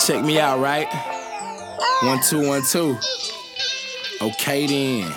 Check me out, right? 1 2 1 2. Okay then.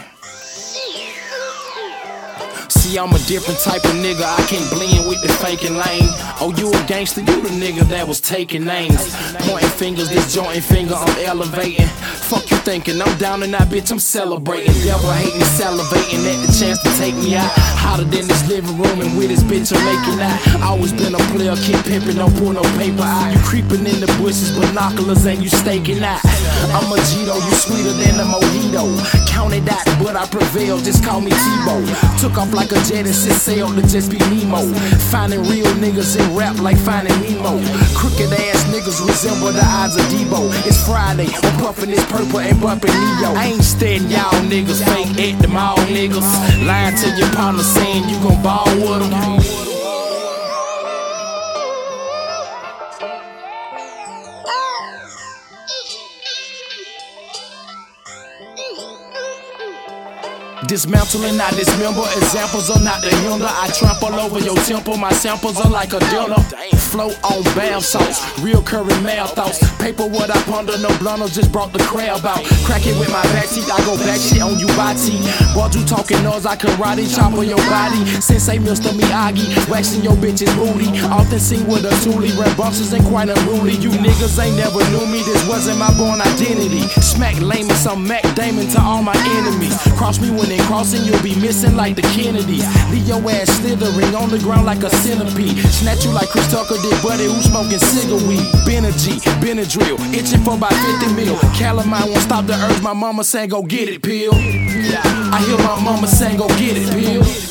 See, I'm a different type of nigga. I can't blend with the faking lane. Oh, you a gangster? You the nigga that was taking names. Pointing fingers, this jointing finger, I'm elevating. Fuck you thinking, I'm down and that bitch, I'm celebrating. Devil hating, salivating at the chance to take me out. Hotter than this living room and with this bitch I'm making out. Always been a player, keep pimping, don't pull no paper out. You creeping in the bushes, binoculars and you staking out. I'm a Gito, you sweeter than a mojito. Counted out, but I prevailed, just call me Tebow. Took off like a jet and set sail to just be Nemo. Finding real niggas in rap like finding Nemo. Crooked ass niggas resemble the eyes of Debo. It's Friday, I'm puffing this purple and bumping Neo. I ain't steadying y'all niggas, fake at them all niggas. Lying to your partner saying you gon' ball with them. Dismantling, I dismember. Examples are not the hinder. I trample over your temple. My samples are like a dinner. Float on bath salts, real curry mad thoughts. Paper what I ponder, no blunder, just brought the crab out. Crack it with my back teeth, I go back shit on you body. Boy, you talking noise, I karate chop on your body. Sensei Mr. Miyagi, waxing your bitch's booty. Often seen with a toolie, rap bosses ain't quite unruly. You niggas ain't never knew me, this wasn't my born identity. Smack lame as some Mac Damon to all my enemies. Cross me when they crossing, you'll be missing like the Kennedys. Leave your ass slithering on the ground like a centipede. Snatch you like Chris Tucker did Buddy who smoking cigar weed. Benadryl, itching for about 50 mil. Calamine won't stop the urge, my mama saying go get it, pill. I hear my mama saying go get it, pill.